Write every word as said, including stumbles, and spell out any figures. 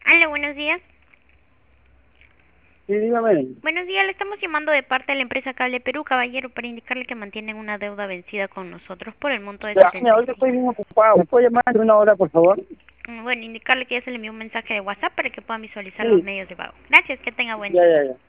Hola, buenos días. Sí, dígame. Buenos días, le estamos llamando de parte de la empresa Cable Perú, caballero, para indicarle que mantienen una deuda vencida con nosotros por el monto de Ya, mira, setenta y ahorita seis. estoy bien ocupado. ¿Me puede llamar en una hora, por favor? Mm, Bueno, indicarle que ya se le envió un mensaje de WhatsApp para que puedan visualizar los Sí, medios de pago. Gracias, que tenga buen ya, día. ya, ya.